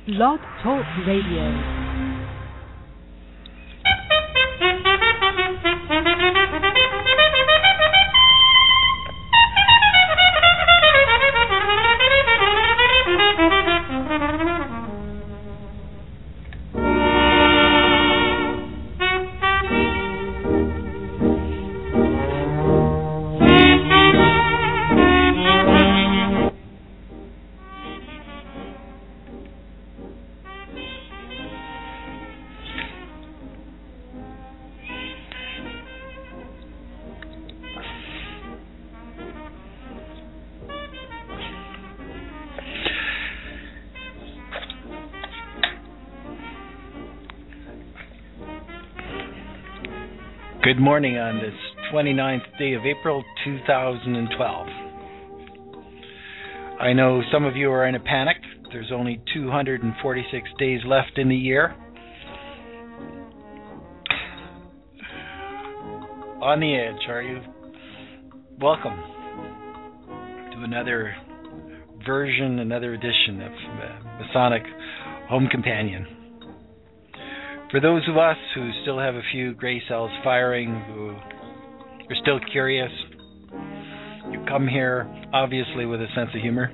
Blog Talk Radio. Good morning on this 29th day of April 2012. I know some of you are in a panic. There's only 246 days left in the year. On the edge, are you? Welcome to another version, another edition of Masonic Home Companion. For those of us who still have a few gray cells firing, who are still curious, you come here obviously with a sense of humor.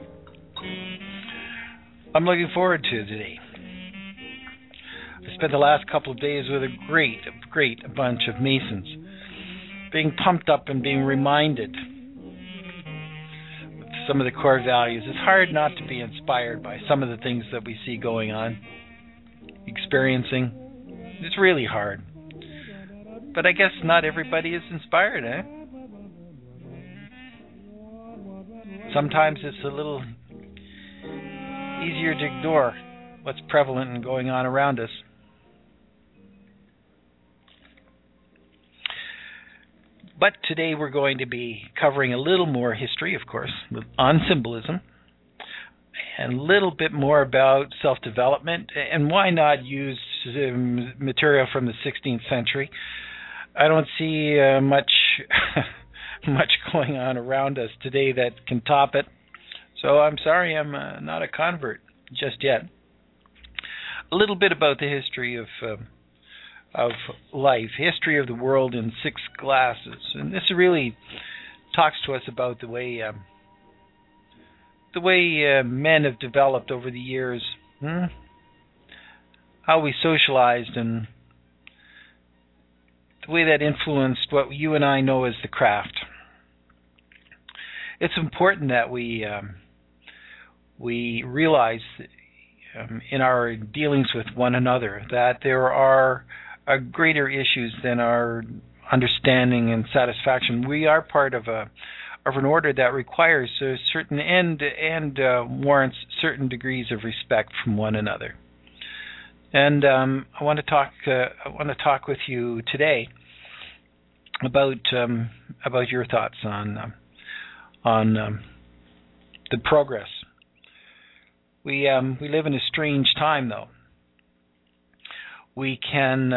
I'm looking forward to today. I spent the last couple of days with a great bunch of Masons, being pumped up and being reminded of some of the core values. It's hard not to be inspired by some of the things that we see going on, experiencing. It's really hard. But I guess not everybody is inspired, eh? Sometimes it's a little easier to ignore what's prevalent and going on around us. But today we're going to be covering a little more history, of course, on symbolism, and a little bit more about self-development, and why not use material from the 16th century. I don't see much going on around us today that can top it, so I'm sorry I'm not a convert just yet. A little bit about the history of life, history of the world in 6 glasses, and this really talks to us about the way men have developed over the years, how we socialized, and the way that influenced what you and I know as the craft. It's important that we realize in our dealings with one another that there are greater issues than our understanding and satisfaction. We are part of an order that requires a certain and warrants certain degrees of respect from one another. And I want to talk with you today about your thoughts on the progress. We live in a strange time, though. We can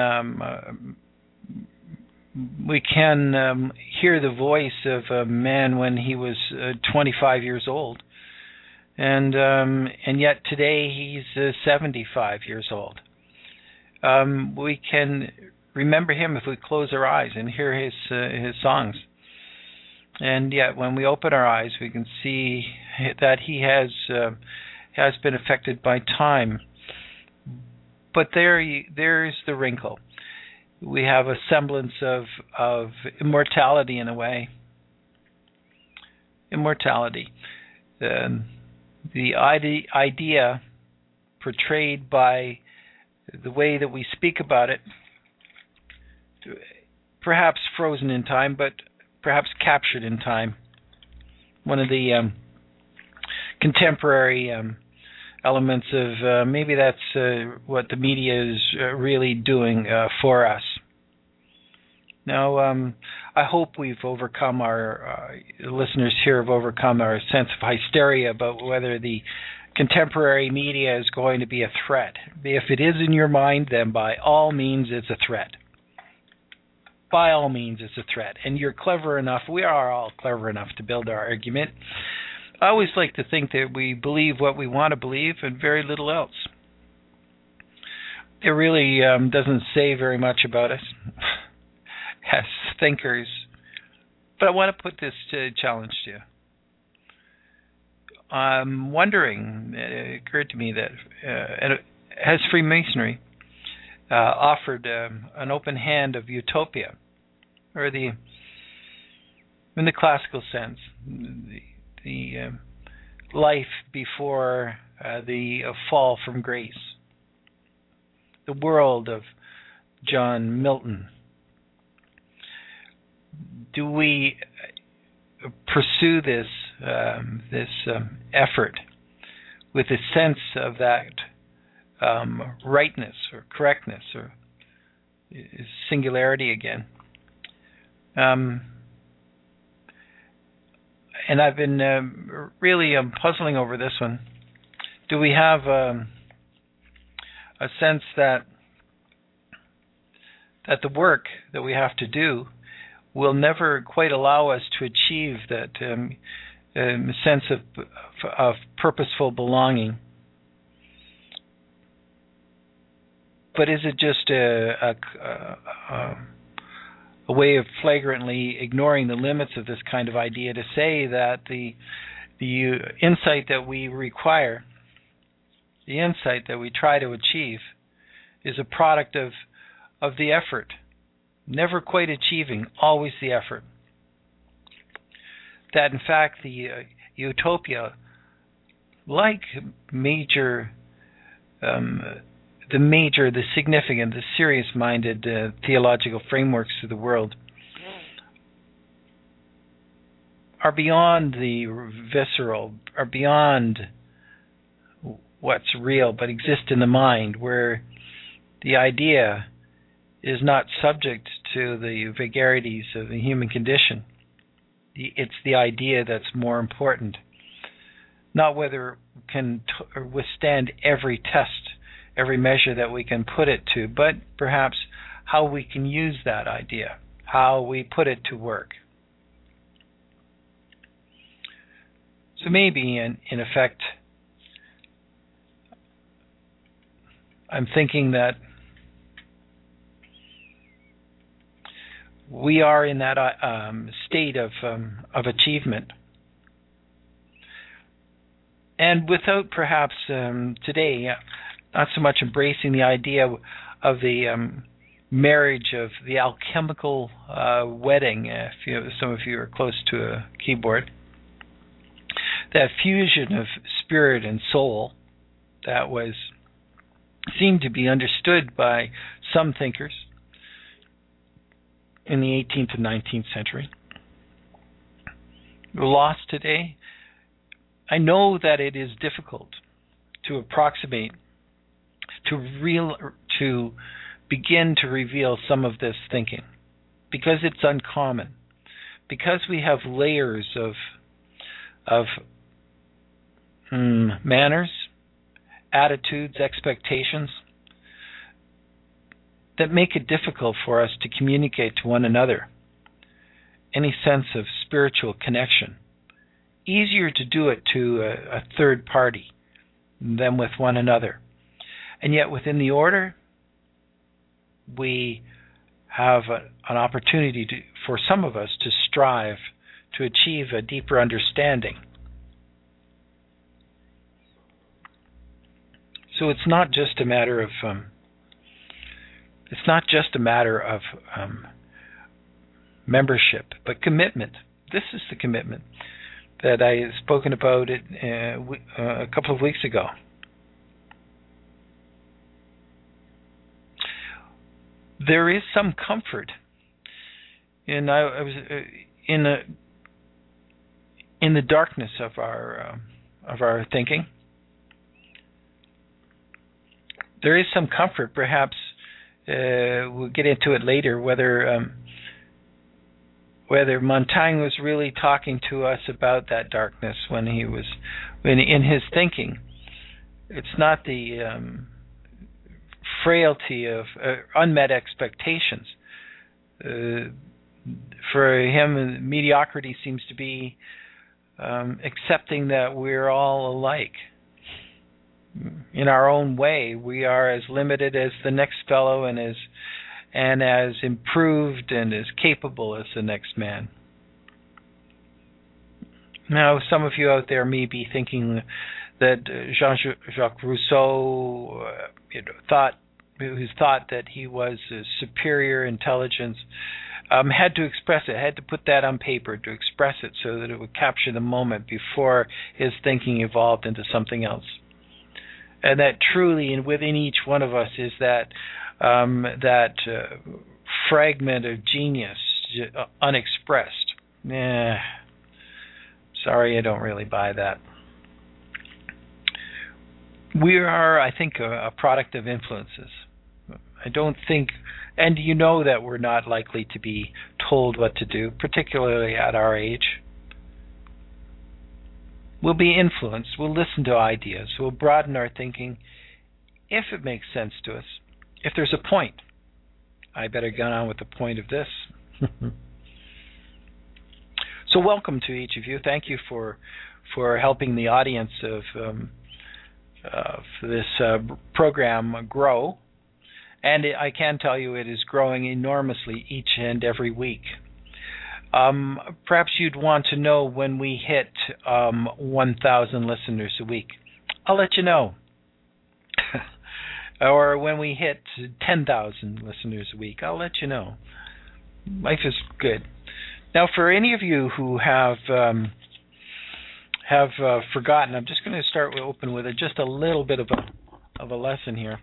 hear the voice of a man when he was 25 years old, and yet today he's 75 years old. We can remember him if we close our eyes and hear his songs, and yet when we open our eyes, we can see that he has been affected by time. But there's the wrinkle. We have a semblance of immortality in a way. Immortality. The idea portrayed by the way that we speak about it, perhaps frozen in time, but perhaps captured in time. One of the contemporary elements of maybe that's what the media is really doing for us. Now, I hope we've overcome our listeners here have overcome our sense of hysteria about whether the contemporary media is going to be a threat. If it is in your mind, then by all means it's a threat. By all means it's a threat. And you're clever enough, we are all clever enough to build our argument I always like to think that we believe what we want to believe and very little else. It really doesn't say very much about us as thinkers. But I want to put this challenge to you. I'm wondering, it occurred to me that has Freemasonry offered an open hand of utopia, or in the classical sense, the life before the fall from grace, the world of John Milton? Do we pursue this effort with a sense of that rightness or correctness or singularity again? And I've been really puzzling over this one. Do we have a sense that the work that we have to do will never quite allow us to achieve that sense of purposeful belonging? But is it just a way of flagrantly ignoring the limits of this kind of idea to say that the insight that we require, the insight that we try to achieve, is a product of the effort? Never quite achieving, always the effort. That in fact the utopia, like the significant, the serious-minded theological frameworks of the world, are beyond the visceral, are beyond what's real, but exist in the mind, where the idea is not subject to the vagaries of the human condition. It's the idea that's more important. Not whether it can withstand every test, every measure that we can put it to, but perhaps how we can use that idea, how we put it to work. So maybe, in effect, I'm thinking that we are in that state of achievement, and without perhaps today not so much embracing the idea of the marriage of the alchemical wedding. If some of you are close to a keyboard, that fusion of spirit and soul that seemed to be understood by some thinkers in the 18th and 19th century, lost today. I know that it is difficult to approximate, to begin to reveal some of this thinking, because it's uncommon, because we have layers of manners, attitudes, expectations that make it difficult for us to communicate to one another any sense of spiritual connection. Easier to do it to a third party than with one another. And yet within the order, we have an opportunity for some of us to strive to achieve a deeper understanding. So it's not just a matter of membership, but commitment. This is the commitment that I had spoken about a couple of weeks ago. There is some comfort in in the darkness of our thinking. There is some comfort, perhaps. We'll get into it later, whether Montaigne was really talking to us about that darkness when in his thinking. It's not the frailty of unmet expectations. For him, mediocrity seems to be accepting that we're all alike. In our own way, we are as limited as the next fellow and as improved and as capable as the next man. Now, some of you out there may be thinking that Jean-Jacques Rousseau thought that he was a superior intelligence, had to express it, had to put that on paper to express it so that it would capture the moment before his thinking evolved into something else. And that truly, and within each one of us, is that fragment of genius, unexpressed. Sorry, I don't really buy that. We are, I think, a product of influences. I don't think, and you know that we're not likely to be told what to do, particularly at our age. We'll be influenced. We'll listen to ideas. We'll broaden our thinking if it makes sense to us. If there's a point. I better get on with the point of this. So welcome to each of you. Thank you for helping the audience of this program grow. And I can tell you it is growing enormously each and every week. Perhaps you'd want to know when we hit 1,000 listeners a week. I'll let you know. Or when we hit 10,000 listeners a week, I'll let you know. Life is good. Now, for any of you who have forgotten, I'm just going to start open with just a little bit of a lesson here.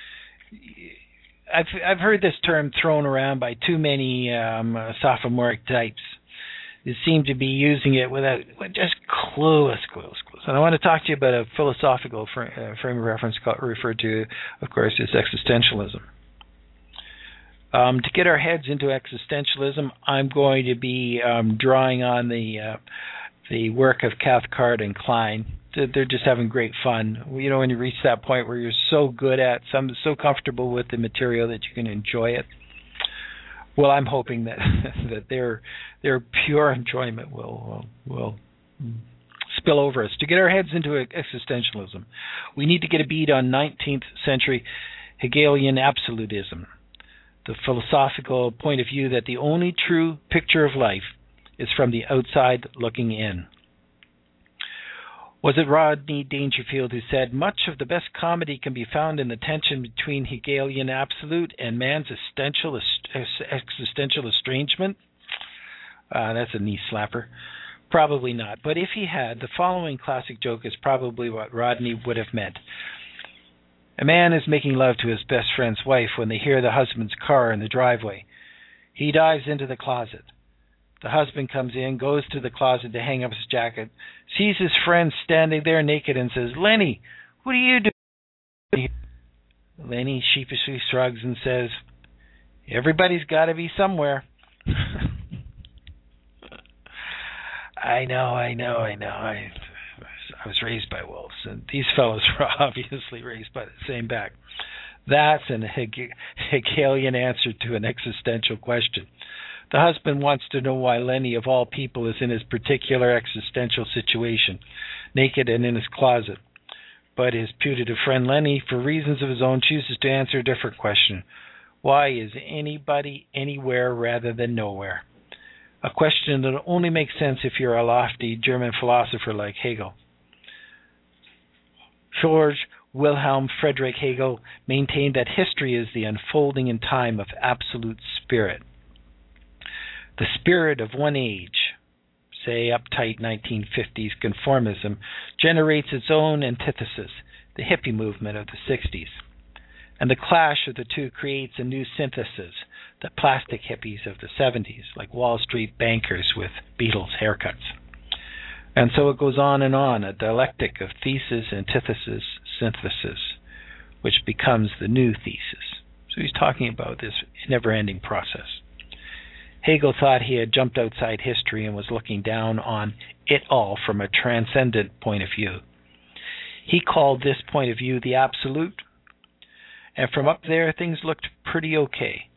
I've heard this term thrown around by too many sophomoric types. They seem to be using it without just clueless. And I want to talk to you about a philosophical frame of reference referred to, of course, as existentialism. To get our heads into existentialism, I'm going to be drawing on the work of Cathcart and Klein. They're just having great fun. You know, when you reach that point where you're so good at something, so comfortable with the material that you can enjoy it. Well, I'm hoping that their pure enjoyment will spill over us. To get our heads into existentialism, we need to get a bead on 19th century Hegelian absolutism, the philosophical point of view that the only true picture of life is from the outside looking in. Was it Rodney Dangerfield who said, much of the best comedy can be found in the tension between Hegelian absolute and man's existential estrangement? That's a knee slapper. Probably not. But if he had, the following classic joke is probably what Rodney would have meant. A man is making love to his best friend's wife when they hear the husband's car in the driveway. He dives into the closet. The husband comes in, goes to the closet to hang up his jacket, sees his friend standing there naked and says, Lenny, what are you doing? Lenny sheepishly shrugs and says, everybody's got to be somewhere. I know. I was raised by wolves, and these fellows were obviously raised by the same pack. That's an Hegelian answer to an existential question. The husband wants to know why Lenny, of all people, is in his particular existential situation, naked and in his closet. But his putative friend Lenny, for reasons of his own, chooses to answer a different question. Why is anybody anywhere rather than nowhere? A question that only makes sense if you're a lofty German philosopher like Hegel. George Wilhelm Friedrich Hegel maintained that history is the unfolding in time of absolute spirit. The spirit of one age, say uptight 1950s conformism, generates its own antithesis, the hippie movement of the 60s. And the clash of the two creates a new synthesis, the plastic hippies of the 70s, like Wall Street bankers with Beatles haircuts. And so it goes on, a dialectic of thesis, antithesis, synthesis, which becomes the new thesis. So he's talking about this never-ending process. Hegel thought he had jumped outside history and was looking down on it all from a transcendent point of view. He called this point of view the absolute, and from up there things looked pretty okay.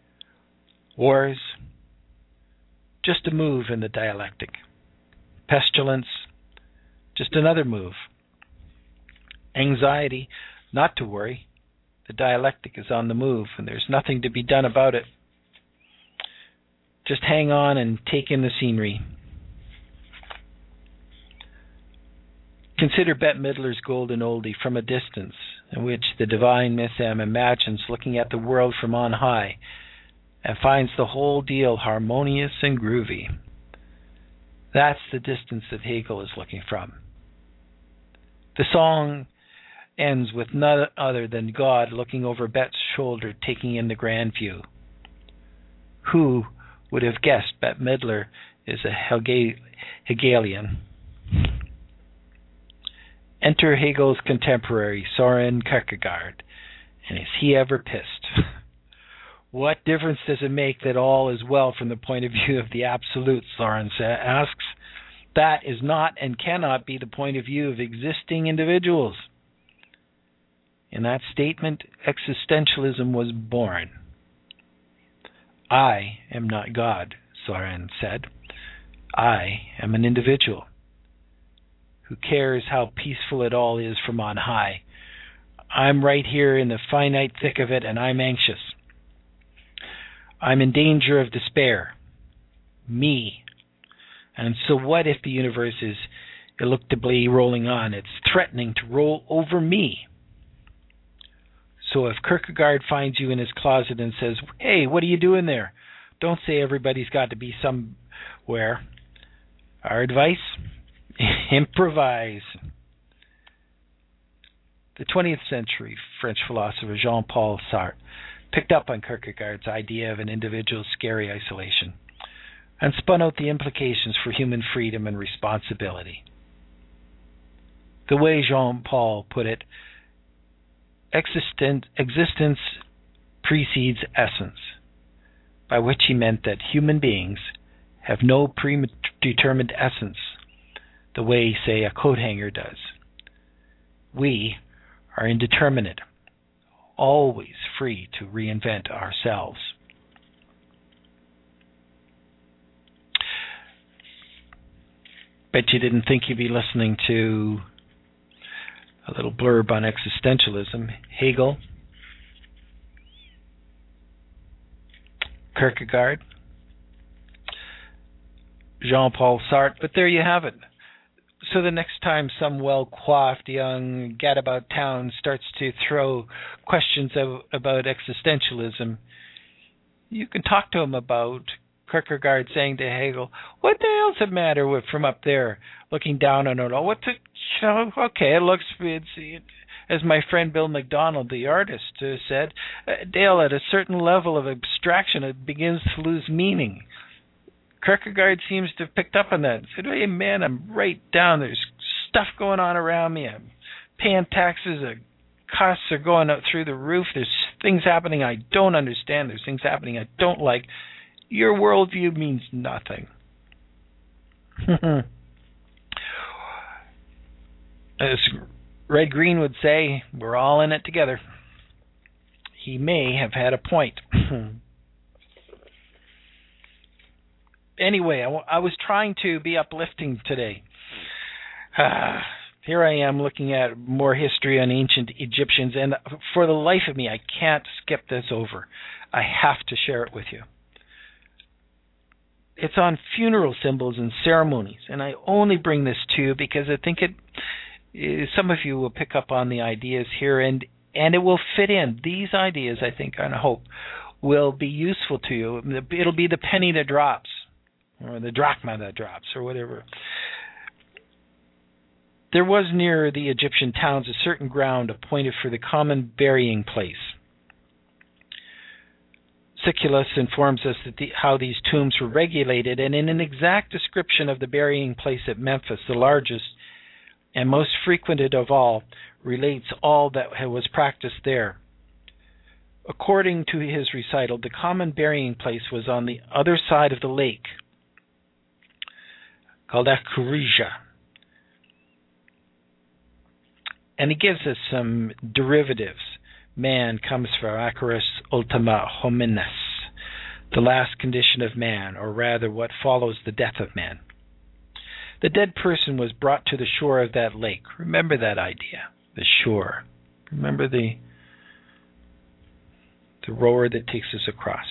Wars, just a move in the dialectic. Pestilence, Just another move. Anxiety, not to worry. The dialectic is on the move, and there's nothing to be done about it. Just hang on and take in the scenery. Consider Bette Midler's Golden Oldie, From a Distance, in which the divine Miss M imagines looking at the world from on high and finds the whole deal harmonious and groovy. That's the distance that Hegel is looking from. The song ends with none other than God looking over Bette's shoulder, taking in the grand view. Who would have guessed Bette Midler is a Hegelian? Enter Hegel's contemporary, Soren Kierkegaard, and is he ever pissed? What difference does it make that all is well from the point of view of the absolute, Soren asks. That is not and cannot be the point of view of existing individuals. In that statement, existentialism was born. I am not God, Soren said. I am an individual who cares how peaceful it all is from on high. I'm right here in the finite thick of it, and I'm anxious. I'm in danger of despair. Me. And so what if the universe is ineluctably rolling on? It's threatening to roll over me. So if Kierkegaard finds you in his closet and says, "Hey, what are you doing there?" Don't say everybody's got to be somewhere. Our advice? Improvise. The 20th century French philosopher Jean-Paul Sartre picked up on Kierkegaard's idea of an individual's scary isolation and spun out the implications for human freedom and responsibility. The way Jean-Paul put it, existence precedes essence, by which he meant that human beings have no predetermined essence, the way, say, a coat hanger does. We are indeterminate, always free to reinvent ourselves. Bet you didn't think you'd be listening to a little blurb on existentialism. Hegel, Kierkegaard, Jean-Paul Sartre, but there you have it. So the next time some well-coiffed young gadabout town starts to throw questions about existentialism, you can talk to him about Kierkegaard saying to Hegel, "What the hell's the matter with from up there, looking down on it all? Okay, it looks, as my friend Bill McDonald, the artist, said, Dale, at a certain level of abstraction, it begins to lose meaning." Kierkegaard seems to have picked up on that. He said, "Hey, man, I'm right down. There's stuff going on around me. I'm paying taxes. The costs are going up through the roof. There's things happening I don't understand. There's things happening I don't like. Your worldview means nothing." As Red Green would say, we're all in it together. He may have had a point. Anyway, I was trying to be uplifting today. Here I am looking at more history on ancient Egyptians, and for the life of me, I can't skip this over. I have to share it with you. It's on funeral symbols and ceremonies, and I only bring this to you because I think some of you will pick up on the ideas here, and it will fit in. These ideas, I think, and I hope, will be useful to you. It'll be the penny that drops, or the drachma that drops, or whatever. There was near the Egyptian towns a certain ground appointed for the common burying place. Siculus informs us that how these tombs were regulated, and in an exact description of the burying place at Memphis, the largest and most frequented of all, relates all that was practiced there. According to his recital, the common burying place was on the other side of the lake, called Akurija. And he gives us some derivatives. Man comes from Acorus ultima homines, the last condition of man, or rather what follows the death of man. The dead person was brought to the shore of that lake. Remember that idea, the shore. Remember the rower that takes us across.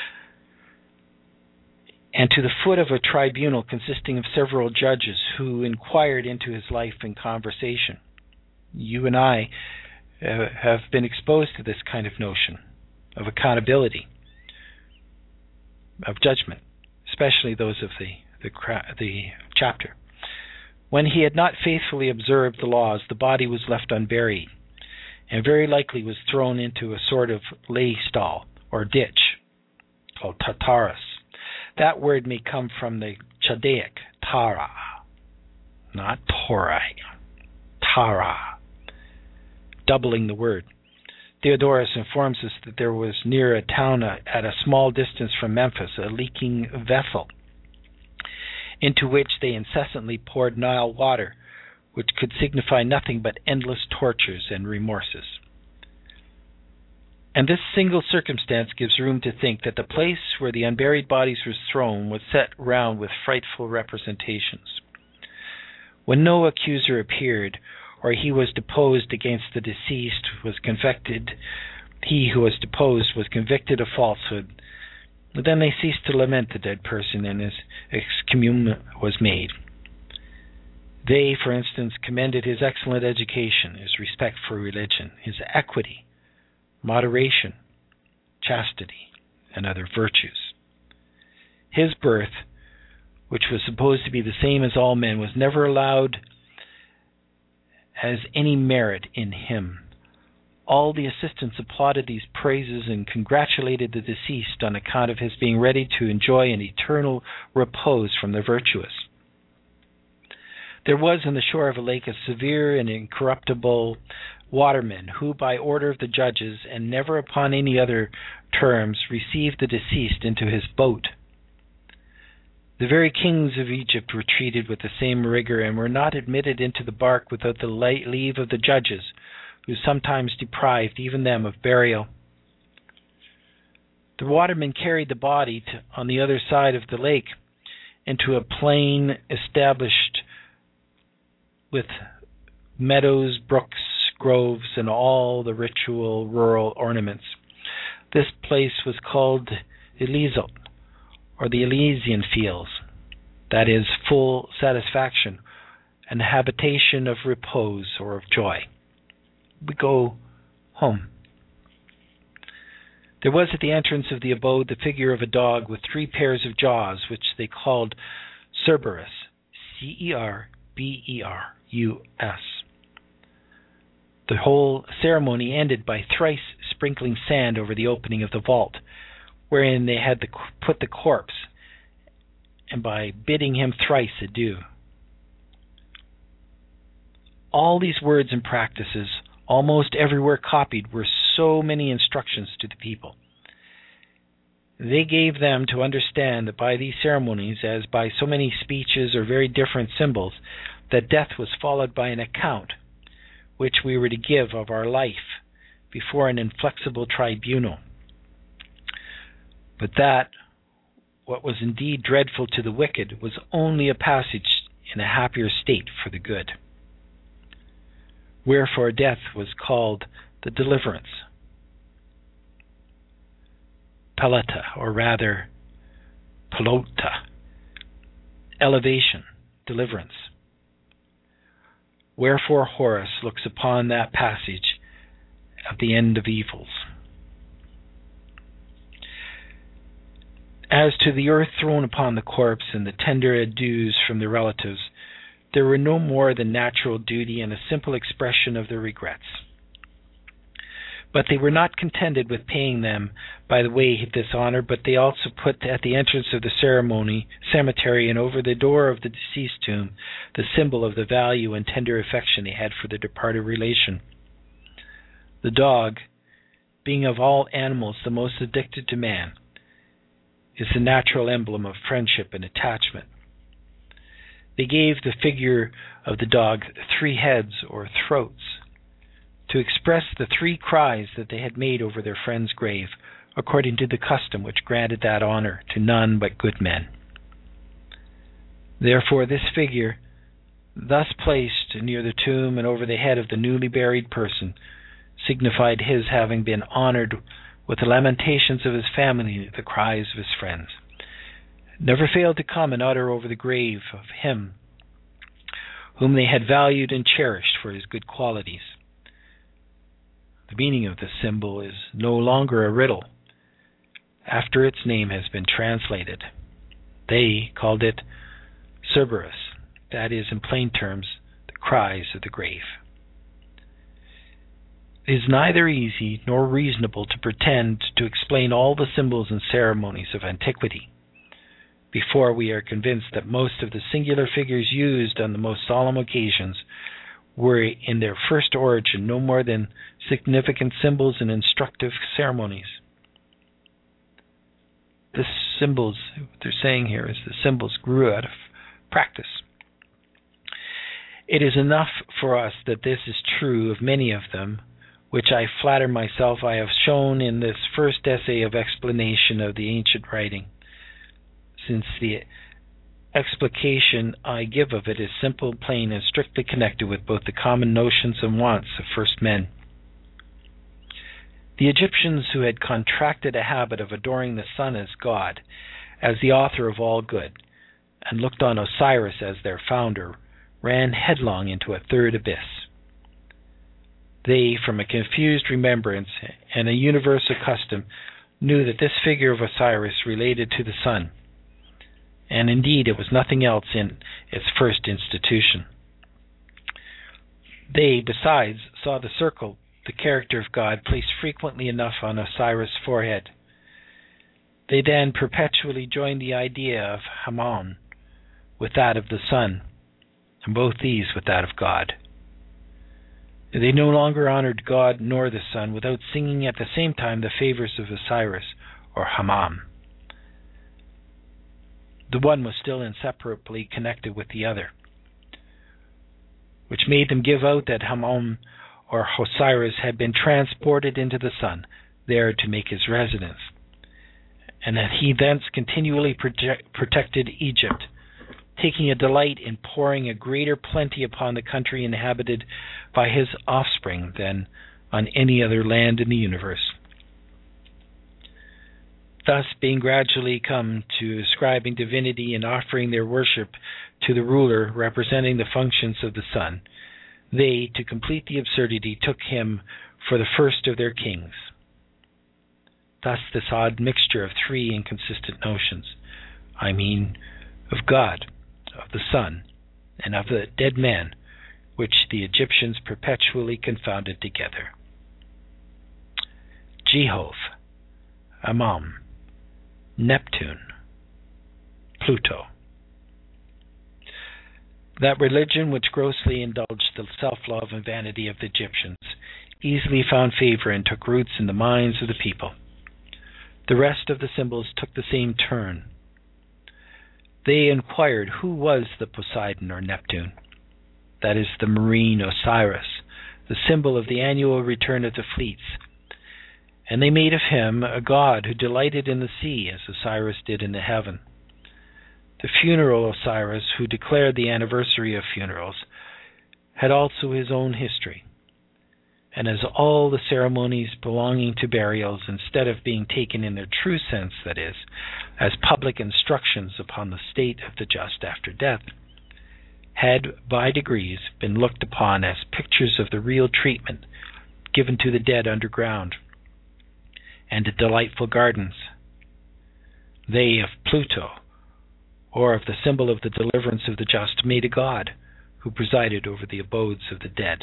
And to the foot of a tribunal consisting of several judges who inquired into his life and conversation. You and I have been exposed to this kind of notion of accountability, of judgment, especially those of the chapter. When he had not faithfully observed the laws, the body was left unburied, and very likely was thrown into a sort of lay stall or ditch called Tartarus. That word may come from the Chaldaic Tara, not Torah, Tara, doubling the word. Theodorus informs us that there was near a town at a small distance from Memphis a leaking vessel into which they incessantly poured Nile water, which could signify nothing but endless tortures and remorses. And this single circumstance gives room to think that the place where the unburied bodies were thrown was set round with frightful representations. When no accuser appeared, or he was deposed against the deceased, he who was deposed was convicted of falsehood, then they ceased to lament the dead person, and his excommunion was made. They, for instance, commended his excellent education, his respect for religion, his equity, moderation, chastity, and other virtues. His birth, which was supposed to be the same as all men, was never allowed as any merit in him. All the assistants applauded these praises and congratulated the deceased on account of his being ready to enjoy an eternal repose from the virtuous. There was in the shore of a lake a severe and incorruptible waterman, who by order of the judges, and never upon any other terms, received the deceased into his boat. The very kings of Egypt were treated with the same rigor, and were not admitted into the bark without the leave of the judges, who sometimes deprived even them of burial. The waterman carried the body on the other side of the lake into a plain established with meadows, brooks, groves, and all the ritual rural ornaments. This place was called Elizot, or the Elysian fields, that is, full satisfaction, and habitation of repose or of joy. We go home. There was at the entrance of the abode the figure of a dog with 3 pairs of jaws, which they called Cerberus, Cerberus. The whole ceremony ended by thrice sprinkling sand over the opening of the vault, wherein they had put the corpse, and by bidding him thrice adieu. All these words and practices, almost everywhere copied, were so many instructions to the people. They gave them to understand that by these ceremonies, as by so many speeches or very different symbols, that death was followed by an account, which we were to give of our life before an inflexible tribunal. But that, what was indeed dreadful to the wicked, was only a passage in a happier state for the good. Wherefore death was called the deliverance, Pelata, or rather Pelota, elevation, deliverance. Wherefore Horace looks upon that passage of the end of evils. As to the earth thrown upon the corpse and the tender adieus from the relatives, there were no more than natural duty and a simple expression of their regrets. But they were not contented with paying them by the way of this honor, but they also put at the entrance of the cemetery and over the door of the deceased tomb the symbol of the value and tender affection they had for their departed relation. The dog, being of all animals the most addicted to man, is the natural emblem of friendship and attachment. They gave the figure of the dog 3 heads or throats, to express the 3 cries that they had made over their friend's grave, according to the custom which granted that honor to none but good men. Therefore, this figure, thus placed near the tomb and over the head of the newly buried person, signified his having been honored with the lamentations of his family, the cries of his friends. Never failed to come and utter over the grave of him whom they had valued and cherished for his good qualities. The meaning of this symbol is no longer a riddle, after its name has been translated. They called it Cerberus, that is, in plain terms, the cries of the grave. It is neither easy nor reasonable to pretend to explain all the symbols and ceremonies of antiquity before we are convinced that most of the singular figures used on the most solemn occasions were in their first origin no more than significant symbols and instructive ceremonies. The symbols, what they're saying here is the symbols grew out of practice. It is enough for us that this is true of many of them, which I flatter myself I have shown in this first essay of explanation of the ancient writing, since the explication I give of it is simple, plain, and strictly connected with both the common notions and wants of first men. The Egyptians, who had contracted a habit of adoring the sun as God, as the author of all good, and looked on Osiris as their founder, ran headlong into a third abyss. They, from a confused remembrance and a universal custom, knew that this figure of Osiris related to the sun, and indeed it was nothing else in its first institution. They, besides, saw the circle, the character of God, placed frequently enough on Osiris' forehead. They then perpetually joined the idea of Hammon with that of the sun, and both these with that of God. They no longer honored God nor the sun without singing at the same time the favors of Osiris or Hammam. The one was still inseparably connected with the other, which made them give out that Hammam or Osiris had been transported into the sun, there to make his residence, and that he thence continually protected Egypt, taking a delight in pouring a greater plenty upon the country inhabited by his offspring than on any other land in the universe. Thus, being gradually come to ascribing divinity and offering their worship to the ruler representing the functions of the sun, they, to complete the absurdity, took him for the first of their kings. Thus this odd mixture of three inconsistent notions, I mean, of God, of the sun, and of the dead man, which the Egyptians perpetually confounded together. Jehovah, Ammon, Neptune, Pluto. That religion which grossly indulged the self-love and vanity of the Egyptians easily found favor and took roots in the minds of the people. The rest of the symbols took the same turn. They inquired who was the Poseidon or Neptune, that is, the marine Osiris, the symbol of the annual return of the fleets, and they made of him a god who delighted in the sea as Osiris did in the heaven. The funeral Osiris, who declared the anniversary of funerals, had also his own history, and as all the ceremonies belonging to burials, instead of being taken in their true sense, that is, as public instructions upon the state of the just after death, had by degrees been looked upon as pictures of the real treatment given to the dead underground and to delightful gardens. They of Pluto, or of the symbol of the deliverance of the just, made a god who presided over the abodes of the dead.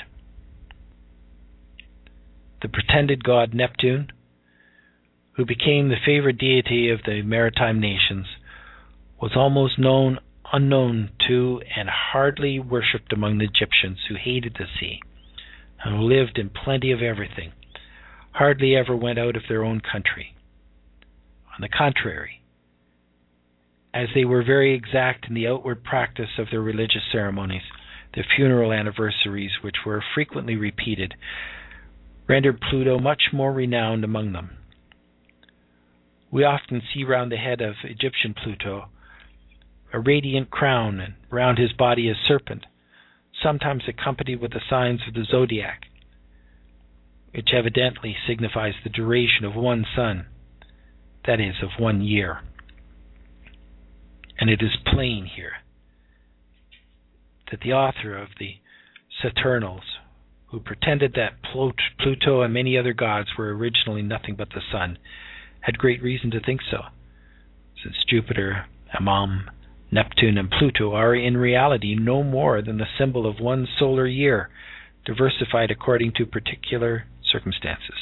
The pretended god Neptune, who became the favored deity of the maritime nations, was almost unknown to and hardly worshipped among the Egyptians, who hated the sea and who lived in plenty of everything, hardly ever went out of their own country. On the contrary, as they were very exact in the outward practice of their religious ceremonies, their funeral anniversaries, which were frequently repeated, rendered Pluto much more renowned among them. We often see round the head of Egyptian Pluto a radiant crown, and round his body a serpent, sometimes accompanied with the signs of the zodiac, which evidently signifies the duration of one sun, that is, of 1 year. And it is plain here that the author of the Saturnals, who pretended that Pluto and many other gods were originally nothing but the sun, had great reason to think so, since Jupiter, Ammon, Neptune, and Pluto are in reality no more than the symbol of one solar year, diversified according to particular circumstances.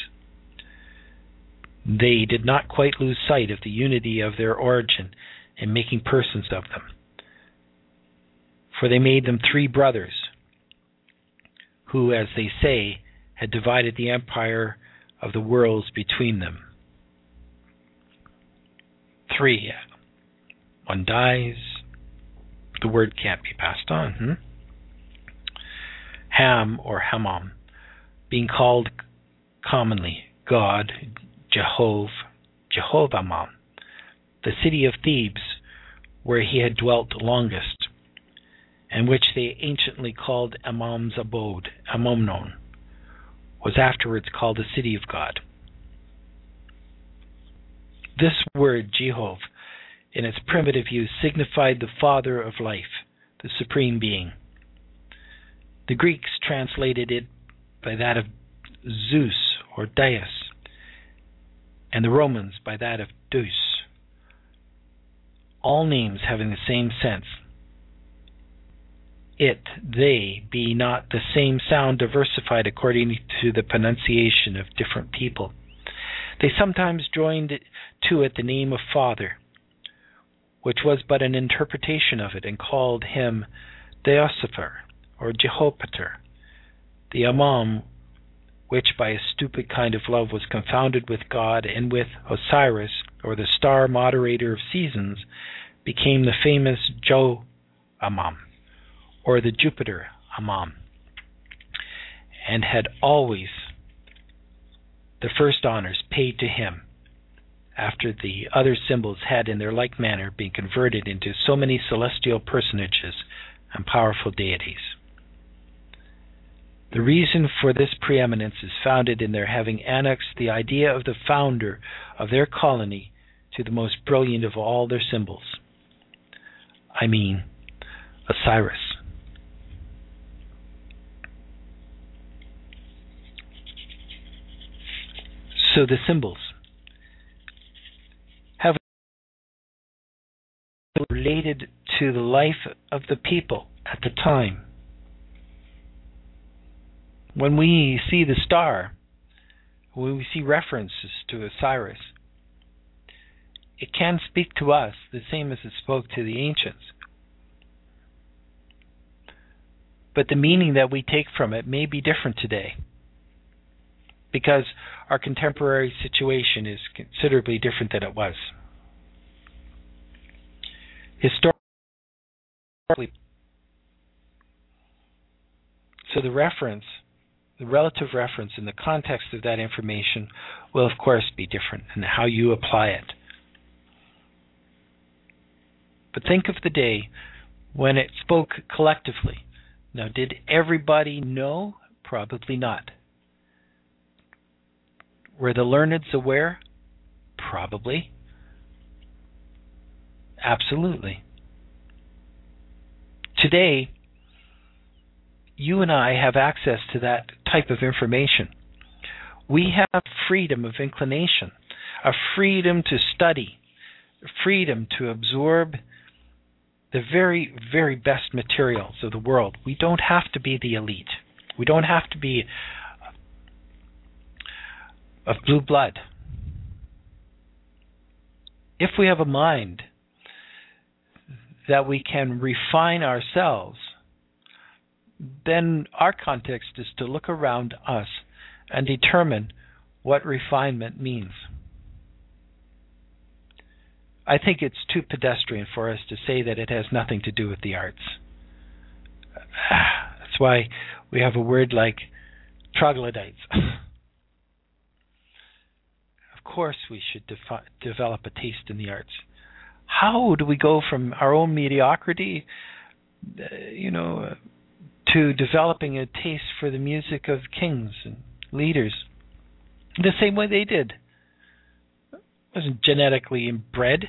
They did not quite lose sight of the unity of their origin in making persons of them, for they made them 3 brothers, who, as they say, had divided the empire of the worlds between them. 3. One dies, the word can't be passed on. Ham, or Hammam, being called commonly God, Jehovah-Ammon, the city of Thebes, where he had dwelt longest, and which they anciently called Ammon's abode, Ammon, was afterwards called the city of God. This word, Jehov, in its primitive use, signified the father of life, the supreme being. The Greeks translated it by that of Zeus or Deus, and the Romans by that of Deus, all names having the same sense. They be not the same sound diversified according to the pronunciation of different people. They sometimes joined to it the name of Father, which was but an interpretation of it, and called him Deosifer or Jehopater, the Ammon, which by a stupid kind of love was confounded with God, and with Osiris, or the star moderator of seasons, became the famous Jo-Ammon, or the Jupiter Ammon, and had always the first honors paid to him, after the other symbols had in their like manner been converted into so many celestial personages and powerful deities. The reason for this preeminence is founded in their having annexed the idea of the founder of their colony to the most brilliant of all their symbols. I mean, Osiris. So the symbols have related to the life of the people at the time. When we see the star, when we see references to Osiris, it can speak to us the same as it spoke to the ancients. But the meaning that we take from it may be different today, because our contemporary situation is considerably different than it was. Historically, so the relative reference in the context of that information will of course be different in how you apply it. But think of the day when it spoke collectively. Now, did everybody know? Probably not. Were the learned aware? Probably. Absolutely. Today, you and I have access to that type of information. We have freedom of inclination, a freedom to study, a freedom to absorb the very, very best materials of the world. We don't have to be the elite. We don't have to be of blue blood. If we have a mind that we can refine ourselves, then our context is to look around us and determine what refinement means. I think it's too pedestrian for us to say that it has nothing to do with the arts. That's why we have a word like troglodytes. Of course we should develop a taste in the arts. How do we go from our own mediocrity, to developing a taste for the music of kings and leaders the same way they did? It wasn't genetically inbred.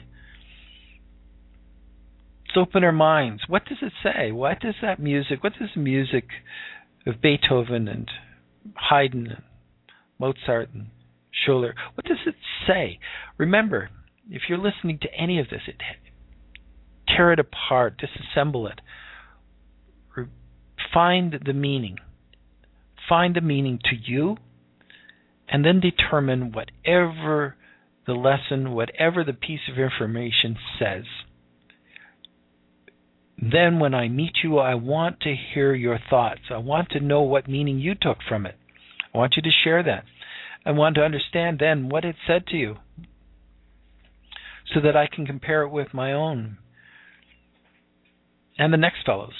Let's open our minds. What does it say? What does the music of Beethoven and Haydn and Mozart and Schiller, what does it say? Remember, if you're listening to any of this, tear it apart, disassemble it. Find the meaning. Find the meaning to you, and then determine whatever the lesson, whatever the piece of information says. Then when I meet you, I want to hear your thoughts. I want to know what meaning you took from it. I want you to share that. I want to understand then what it said to you, so that I can compare it with my own and the next fellow's.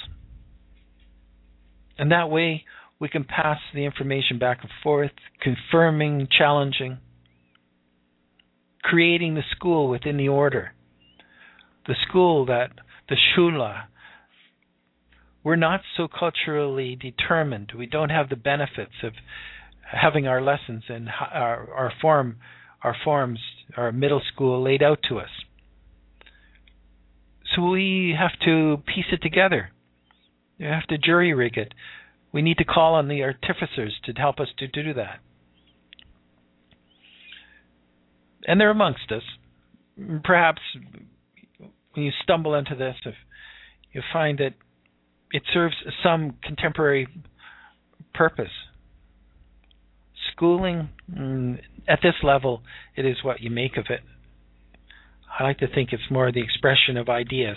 And that way we can pass the information back and forth, confirming, challenging, creating the school within the order. The school the Schule. We're not so culturally determined. We don't have the benefits of having our lessons and our forms, our middle school laid out to us. So we have to piece it together. You have to jury rig it. We need to call on the artificers to help us to do that. And they're amongst us. Perhaps when you stumble into this, if you find that it serves some contemporary purpose. Schooling, at this level, it is what you make of it. I like to think it's more the expression of ideas.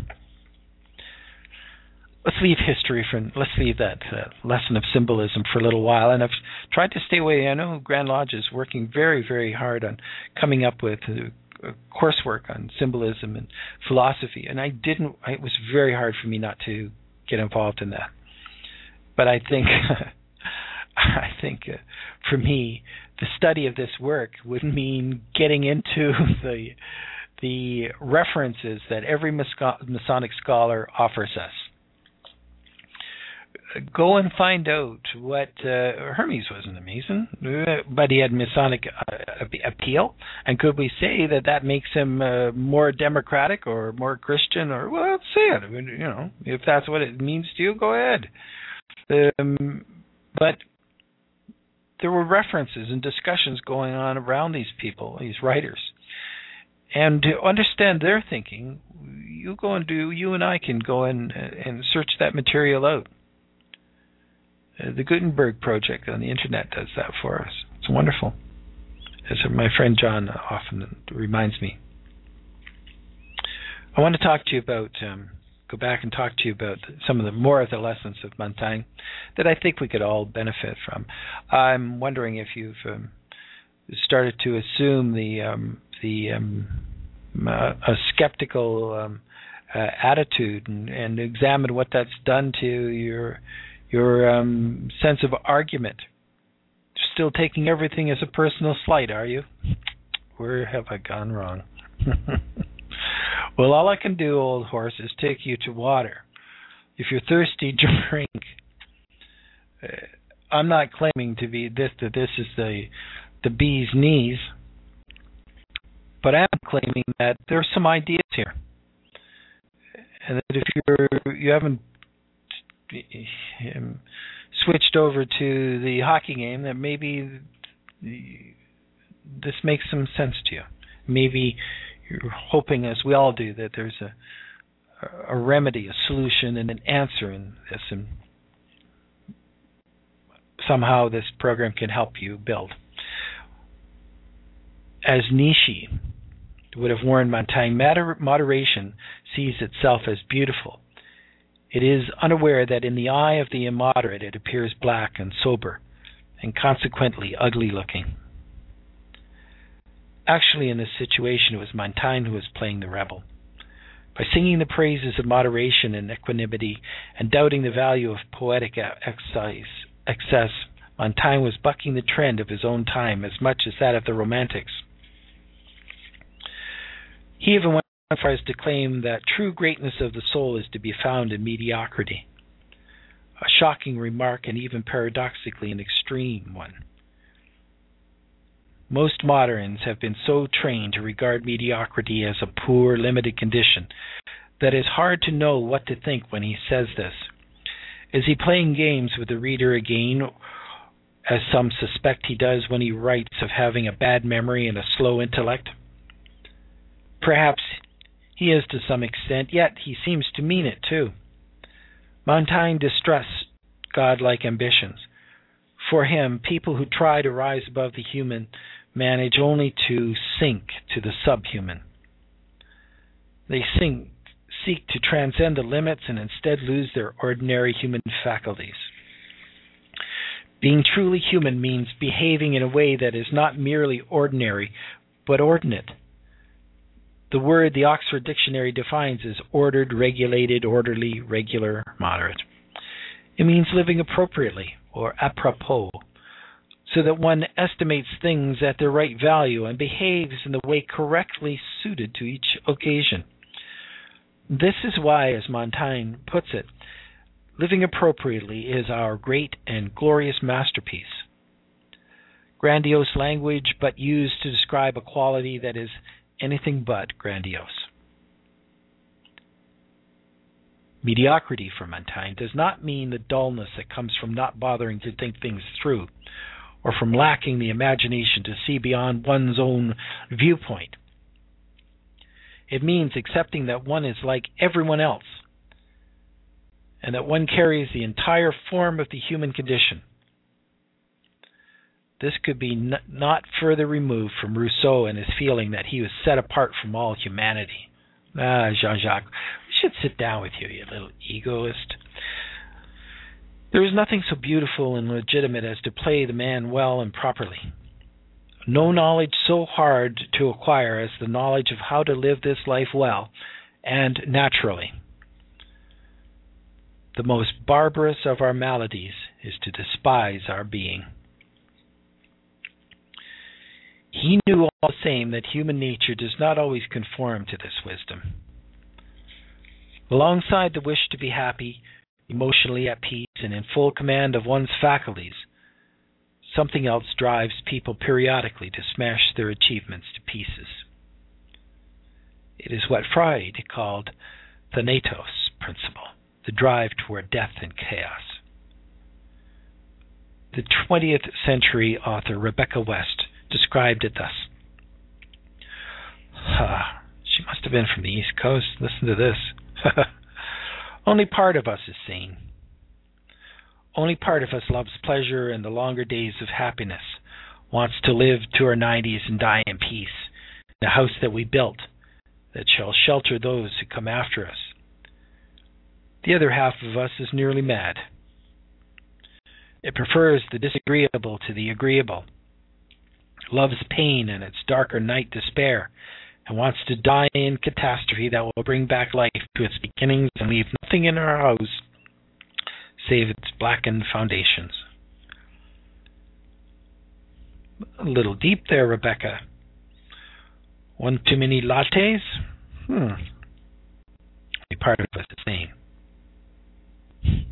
Let's leave that lesson of symbolism for a little while. And I've tried to stay away. I know Grand Lodge is working very, very hard on coming up with coursework on symbolism and philosophy. And it was very hard for me not to get involved in that. But I think for me, the study of this work would mean getting into the references that every Masonic scholar offers us. Go and find out what Hermes wasn't a Mason, but he had Masonic appeal. And could we say that makes him more democratic or more Christian? Or well, let's say it. If that's what it means to you, go ahead. But there were references and discussions going on around these people, these writers. And to understand their thinking, you and I can go and search that material out. The Gutenberg Project on the internet does that for us. It's wonderful. As my friend John often reminds me. I want to talk to you about, go back and talk to you about some of the more of the lessons of Montaigne that I think we could all benefit from. I'm wondering if you've started to assume a skeptical attitude and examine what that's done to your sense of argument. Still taking everything as a personal slight, are you? Where have I gone wrong? Well, all I can do, old horse, is take you to water. If you're thirsty, drink. I'm not claiming that this is the bee's knees, but I am claiming that there are some ideas here, and that if you haven't switched over to the hockey game, that maybe this makes some sense to you. Maybe you're hoping, as we all do, that there's a remedy, a solution, and an answer in this, and somehow this program can help you build. As Nietzsche would have warned Montaigne, moderation sees itself as beautiful. It is unaware that in the eye of the immoderate it appears black and sober, and consequently ugly-looking. Actually, in this situation, it was Montaigne who was playing the rebel. By singing the praises of moderation and equanimity and doubting the value of poetic excess, Montaigne was bucking the trend of his own time as much as that of the Romantics. He even went far as to claim that true greatness of the soul is to be found in mediocrity. A shocking remark, and even paradoxically an extreme one. Most moderns have been so trained to regard mediocrity as a poor, limited condition that it's hard to know what to think when he says this. Is he playing games with the reader again, as some suspect he does when he writes of having a bad memory and a slow intellect? Perhaps he is to some extent, yet he seems to mean it too. Montaigne distrusts godlike ambitions. For him, people who try to rise above the human manage only to sink to the subhuman. They seek to transcend the limits and instead lose their ordinary human faculties. Being truly human means behaving in a way that is not merely ordinary, but ordinate. The word the Oxford Dictionary defines as ordered, regulated, orderly, regular, moderate. It means living appropriately, or apropos, so that one estimates things at their right value and behaves in the way correctly suited to each occasion. This is why, as Montaigne puts it, living appropriately is our great and glorious masterpiece. Grandiose language, but used to describe a quality that is anything but grandiose. Mediocrity for Montaigne does not mean the dullness that comes from not bothering to think things through, or from lacking the imagination to see beyond one's own viewpoint. It means accepting that one is like everyone else, and that one carries the entire form of the human condition. This could be not further removed from Rousseau and his feeling that he was set apart from all humanity. Jean-Jacques, we should sit down with you, you little egoist. There is nothing so beautiful and legitimate as to play the man well and properly. No knowledge so hard to acquire as the knowledge of how to live this life well and naturally. The most barbarous of our maladies is to despise our being. He knew all the same that human nature does not always conform to this wisdom. Alongside the wish to be happy, emotionally at peace, and in full command of one's faculties, something else drives people periodically to smash their achievements to pieces. It is what Freud called Thanatos principle, the drive toward death and chaos. The 20th century author Rebecca West described it thus. She must have been from the East Coast. Listen to this. Only part of us is sane. Only part of us loves pleasure and the longer days of happiness, wants to live to our 90s and die in peace, in a house that we built, that shall shelter those who come after us. The other half of us is nearly mad. It prefers the disagreeable to the agreeable, loves pain and its darker night despair, and wants to die in catastrophe that will bring back life to its beginnings and leave nothing in our house save its blackened foundations. A little deep there, Rebecca. One too many lattes? Only part of us is sane.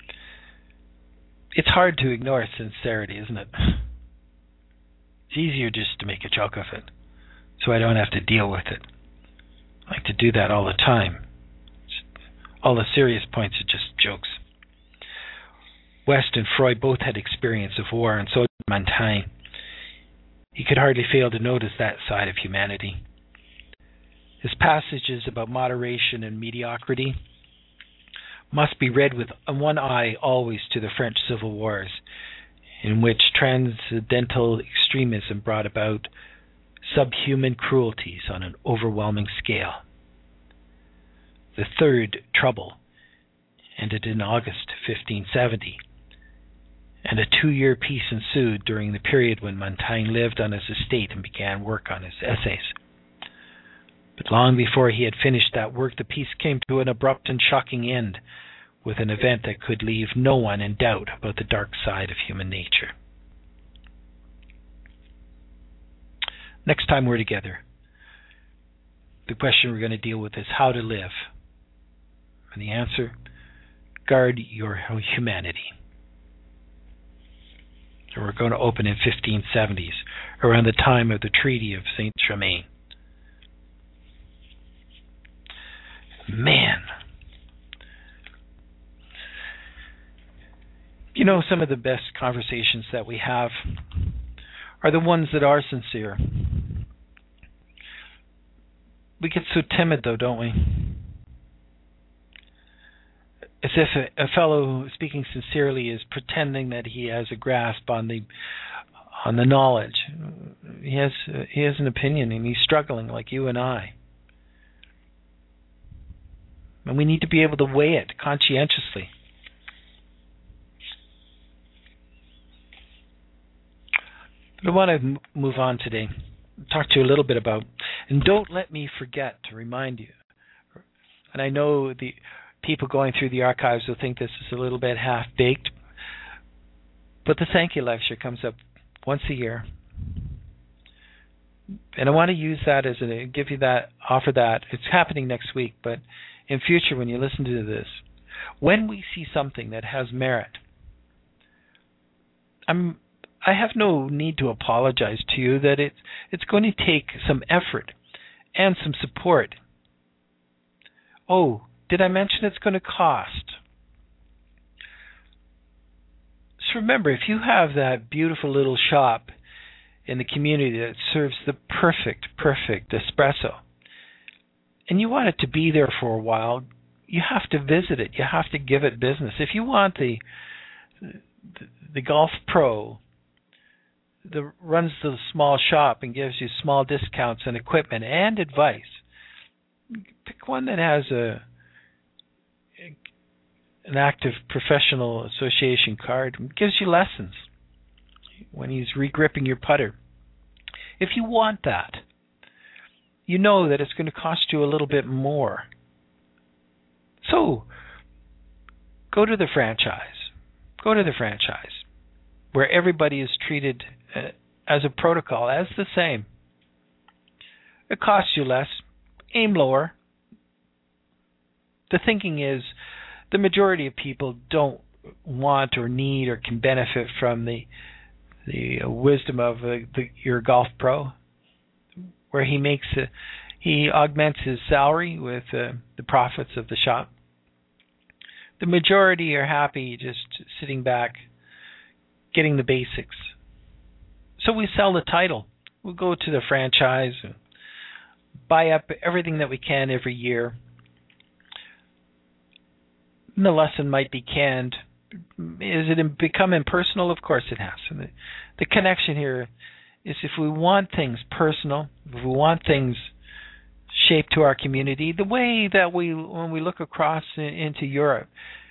It's hard to ignore sincerity, isn't it? It's easier just to make a joke of it, so I don't have to deal with it. I like to do that all the time. All the serious points are just jokes. West and Freud both had experience of war, and so did Montaigne. He could hardly fail to notice that side of humanity. His passages about moderation and mediocrity must be read with one eye always to the French Civil Wars, in which transcendental extremism brought about subhuman cruelties on an overwhelming scale. The Third Trouble ended in August 1570, and a 2-year peace ensued during the period when Montaigne lived on his estate and began work on his essays. But long before he had finished that work, the peace came to an abrupt and shocking end, with an event that could leave no one in doubt about the dark side of human nature. Next time we're together, the question we're going to deal with is how to live. And the answer, guard your humanity. So we're going to open in 1570s, around the time of the Treaty of Saint-Germain. Man. You know, some of the best conversations that we have are the ones that are sincere. We get so timid, though, don't we? As if a fellow speaking sincerely is pretending that he has a grasp on the knowledge. He has an opinion, and he's struggling like you and I. And we need to be able to weigh it conscientiously. But I want to move on today, talk to you a little bit about, and don't let me forget to remind you, and I know the people going through the archives will think this is a little bit half-baked, but the Thank You lecture comes up once a year. And I want to use that as give you that, offer that. It's happening next week, but in future when you listen to this, when we see something that has merit, I have no need to apologize to you that it's going to take some effort and some support. Oh, did I mention it's going to cost? So remember, if you have that beautiful little shop in the community that serves the perfect espresso, and you want it to be there for a while, you have to visit it. You have to give it business. If you want the golf pro that runs the small shop and gives you small discounts on equipment and advice, pick one that has an active professional association card and gives you lessons when he's regripping your putter. If you want that, you know that it's going to cost you a little bit more. So go to the franchise. Go to the franchise where everybody is treated as a protocol, as the same. It costs you less. Aim lower. The thinking is the majority of people don't want or need or can benefit from the wisdom of your golf pro, where he augments his salary with the profits of the shop. The majority are happy just sitting back, getting the basics. So we sell the title. We'll go to the franchise, and buy up everything that we can every year. And the lesson might be canned. Is it become impersonal? Of course it has. And the connection here is if we want things personal, if we want things shaped to our community, the way that when we look across into Europe,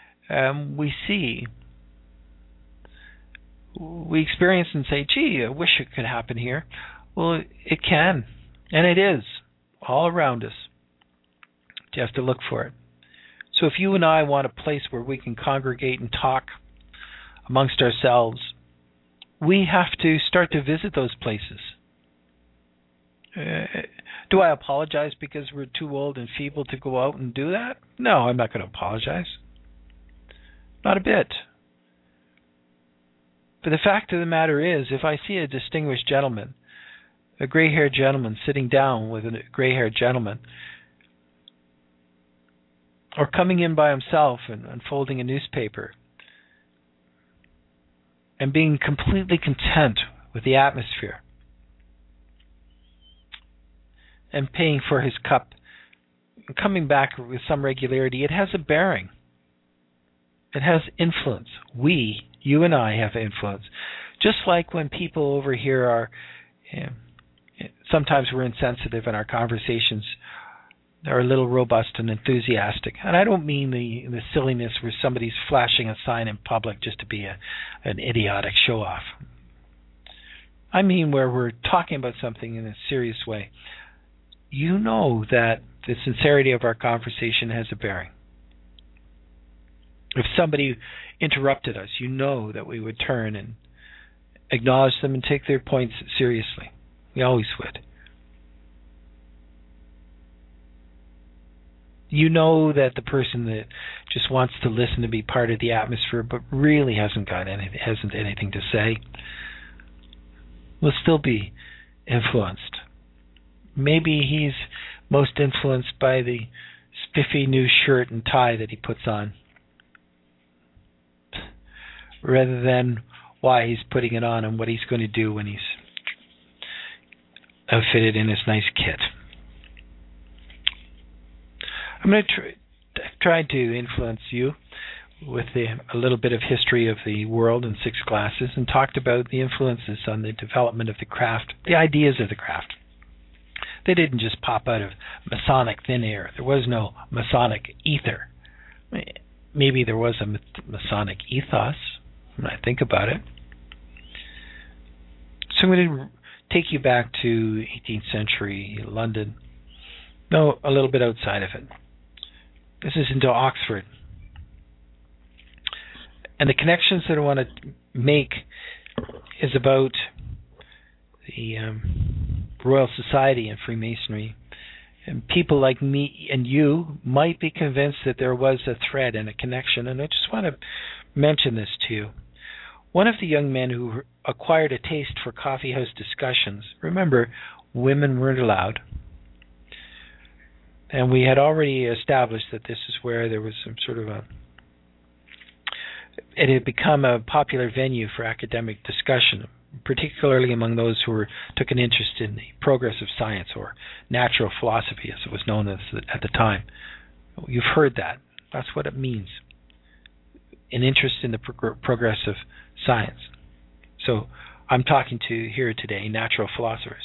we experience and say, gee, I wish it could happen here. Well, it can, and it is all around us. You have to look for it. So if you and I want a place where we can congregate and talk amongst ourselves, we have to start to visit those places. Do I apologize because we're too old and feeble to go out and do that? No, I'm not going to apologize. Not a bit. But the fact of the matter is, if I see a distinguished gentleman, a gray-haired gentleman sitting down with a gray-haired gentleman, or coming in by himself and unfolding a newspaper, and being completely content with the atmosphere, and paying for his cup, and coming back with some regularity, it has a bearing. It has influence. You and I have influence. Just like when people over here are, sometimes we're insensitive in our conversations, they're a little robust and enthusiastic. And I don't mean the silliness where somebody's flashing a sign in public just to be an idiotic show-off. I mean where we're talking about something in a serious way. You know that the sincerity of our conversation has a bearing. If somebody interrupted us, you know that we would turn and acknowledge them and take their points seriously. We always would. You know that the person that just wants to listen to be part of the atmosphere but really hasn't anything to say will still be influenced. Maybe he's most influenced by the spiffy new shirt and tie that he puts on, rather than why he's putting it on and what he's going to do when he's outfitted in his nice kit. I'm going to try to influence you with a little bit of history of the world in 6 classes, and talked about the influences on the development of the craft, the ideas of the craft. They didn't just pop out of Masonic thin air. There was no Masonic ether. Maybe there was a Masonic ethos when I think about it. So I'm going to take you back to 18th century London. No, a little bit outside of it. This is into Oxford. And the connections that I want to make is about the Royal Society and Freemasonry. And people like me and you might be convinced that there was a thread and a connection, and I just want to mention this to you. One of the young men who acquired a taste for coffeehouse discussions, remember, women weren't allowed, and we had already established that this is where there was some sort of it had become a popular venue for academic discussion, particularly among those who took an interest in the progress of science, or natural philosophy as it was known as at the time. You've heard that. That's what it means. An interest in the progress of science. So I'm talking to here today natural philosophers.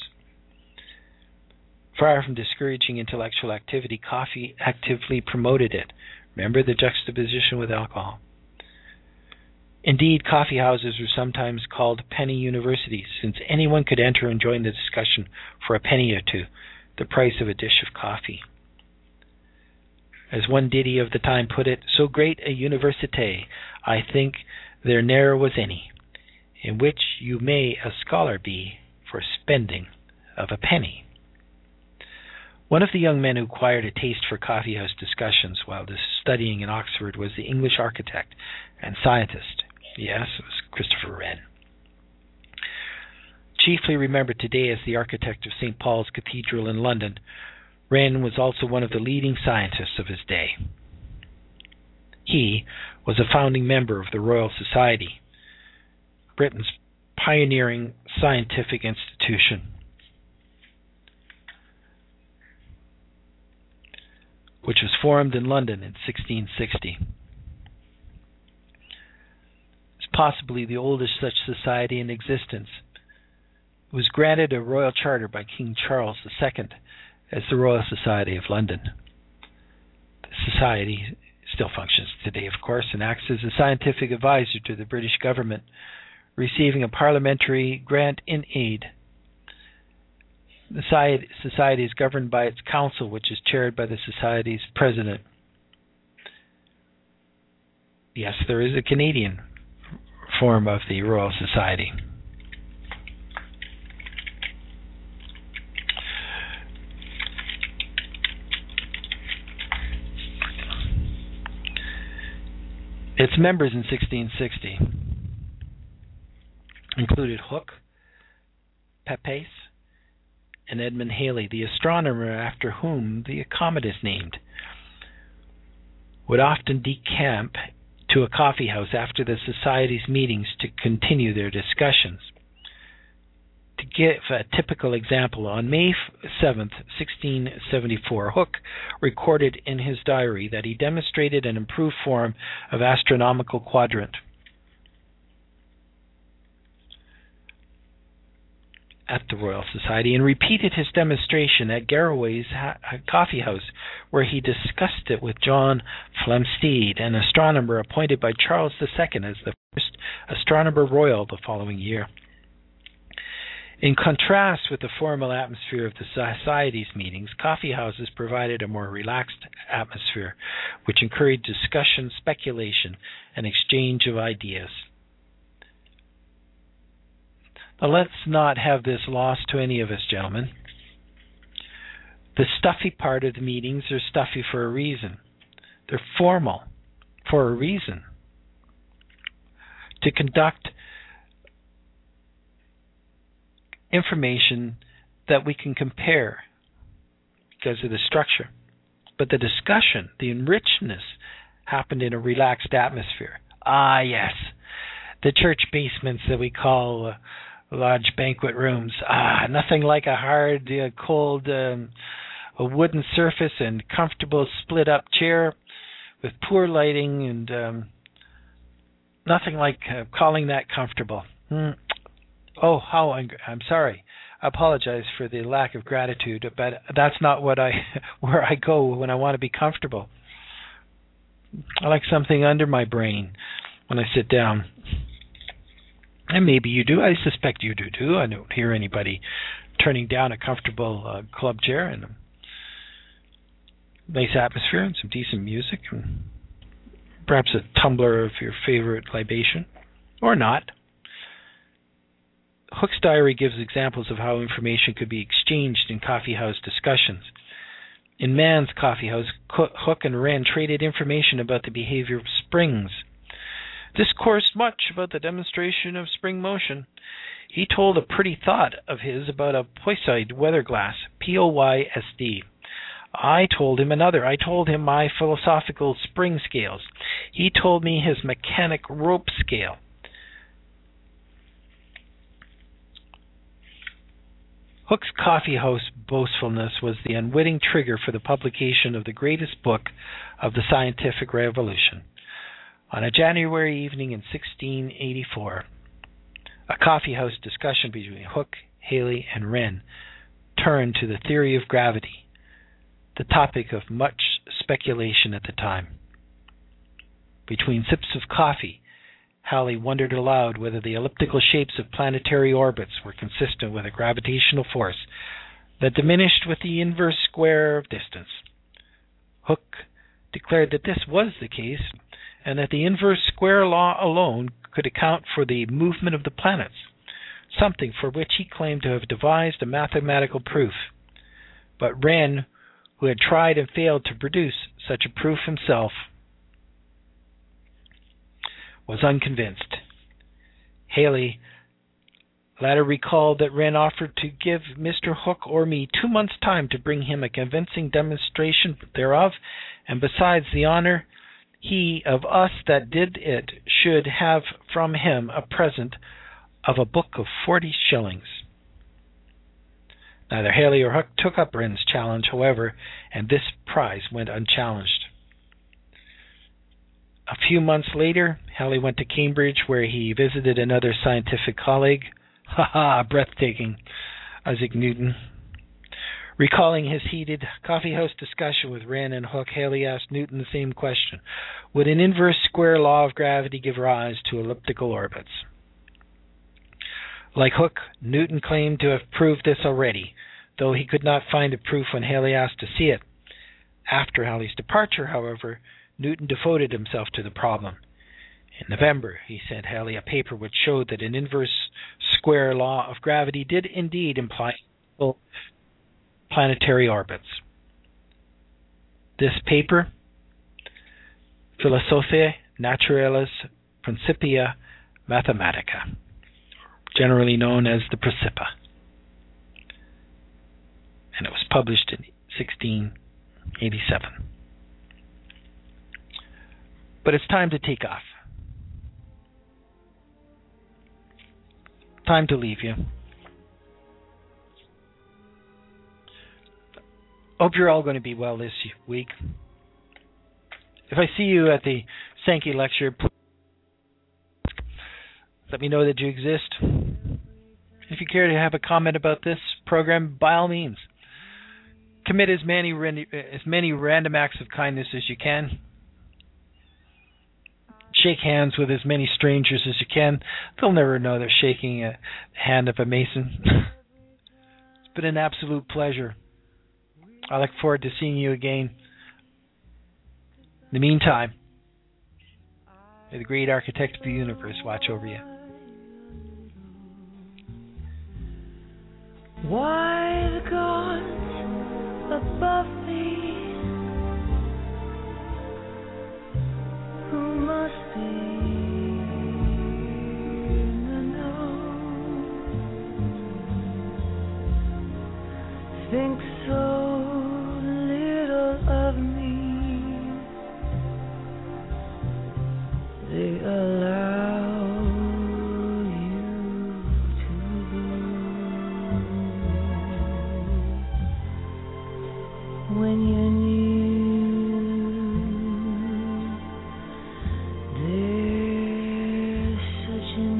Far from discouraging intellectual activity, coffee actively promoted it. Remember the juxtaposition with alcohol. Indeed, coffee houses were sometimes called penny universities, since anyone could enter and join the discussion for a penny or two, the price of a dish of coffee. As one ditty of the time put it, so great a université, I think there ne'er was any, in which you may a scholar be for spending of a penny. One of the young men who acquired a taste for coffeehouse discussions while studying in Oxford was the English architect and scientist. Yes, it was Christopher Wren. Chiefly remembered today as the architect of St. Paul's Cathedral in London, Wren was also one of the leading scientists of his day. He was a founding member of the Royal Society, Britain's pioneering scientific institution, which was formed in London in 1660. It's possibly the oldest such society in existence. It was granted a royal charter by King Charles II as the Royal Society of London. The society still functions today, of course, and acts as a scientific advisor to the British government, receiving a parliamentary grant in aid. The society is governed by its council, which is chaired by the society's president. Yes, there is a Canadian form of the Royal Society. Its members in 1660 included Hooke, Pepys, and Edmund Halley, the astronomer after whom the comet is named, would often decamp to a coffee house after the society's meetings to continue their discussions. To give a typical example, on May 7th, 1674, Hooke recorded in his diary that he demonstrated an improved form of astronomical quadrant at the Royal Society, and repeated his demonstration at Garraway's coffee house, where he discussed it with John Flamsteed, an astronomer appointed by Charles II as the first Astronomer Royal the following year. In contrast with the formal atmosphere of the Society's meetings, coffee houses provided a more relaxed atmosphere, which encouraged discussion, speculation, and exchange of ideas. Now, let's not have this lost to any of us, gentlemen. The stuffy part of the meetings are stuffy for a reason. They're formal for a reason. To conduct information that we can compare because of the structure. But the discussion, the enrichedness, happened in a relaxed atmosphere. Ah, yes. The church basements that we call large banquet rooms. Ah, nothing like a hard, cold, a wooden surface and comfortable split-up chair with poor lighting and nothing like calling that comfortable. Oh, how I'm sorry. I apologize for the lack of gratitude, but that's not where I go when I want to be comfortable. I like something under my brain when I sit down. And maybe you do. I suspect you do too. I don't hear anybody turning down a comfortable club chair and a nice atmosphere and some decent music and perhaps a tumbler of your favorite libation, or not. Hook's diary gives examples of how information could be exchanged in coffee house discussions. In Mann's coffee house, Hook and Wren traded information about the behavior of springs. Discoursed much about the demonstration of spring motion. He told a pretty thought of his about a Poisson weather glass, Poysd. I told him another. I told him my philosophical spring scales. He told me his mechanic rope scale. Hook's coffee house boastfulness was the unwitting trigger for the publication of the greatest book of the scientific revolution. On a January evening in 1684, a coffee house discussion between Hook, Halley, and Wren turned to the theory of gravity, the topic of much speculation at the time. Between sips of coffee, Halley wondered aloud whether the elliptical shapes of planetary orbits were consistent with a gravitational force that diminished with the inverse square of distance. Hook declared that this was the case, and that the inverse square law alone could account for the movement of the planets, something for which he claimed to have devised a mathematical proof. But Wren, who had tried and failed to produce such a proof himself, was unconvinced. Halley later recalled that Wren offered to give Mr. Hook or me 2 months' time to bring him a convincing demonstration thereof, and besides the honor, he of us that did it should have from him a present of a book of 40 shillings. Neither Halley or Hook took up Wren's challenge, however, and this prize went unchallenged. A few months later, Halley went to Cambridge, where he visited another scientific colleague. Breathtaking, Isaac Newton. Recalling his heated coffee house discussion with Wren and Hook, Halley asked Newton the same question. Would an inverse square law of gravity give rise to elliptical orbits? Like Hook, Newton claimed to have proved this already, though he could not find a proof when Halley asked to see it. After Halley's departure, however, Newton devoted himself to the problem. In November, he sent Halley a paper which showed that an inverse square law of gravity did indeed imply planetary orbits. This paper, Philosophiae Naturalis Principia Mathematica, generally known as the Principia, and it was published in 1687. But it's time to take off. Time to leave you. Hope you're all going to be well this week. If I see you at the Sankey lecture, please let me know that you exist. If you care to have a comment about this program, by all means, commit as many random acts of kindness as you can. Shake hands with as many strangers as you can. They'll never know they're shaking a hand of a Mason. It's been an absolute pleasure. I look forward to seeing you again. In the meantime, may the great architect of the universe watch over you. Why the gods think so little of me. They allow you to go. When you're near, there's such an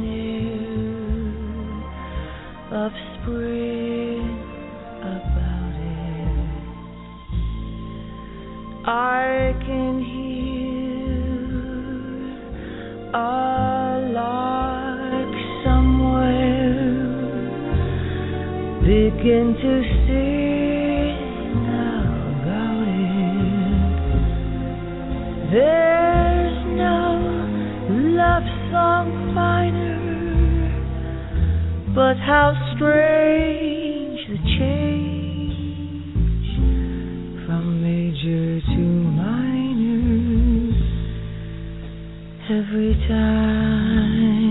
air of spring about it. I can hear a lark somewhere begin to sing about it. There's no love song finer, but how strange the change from major to minor every time.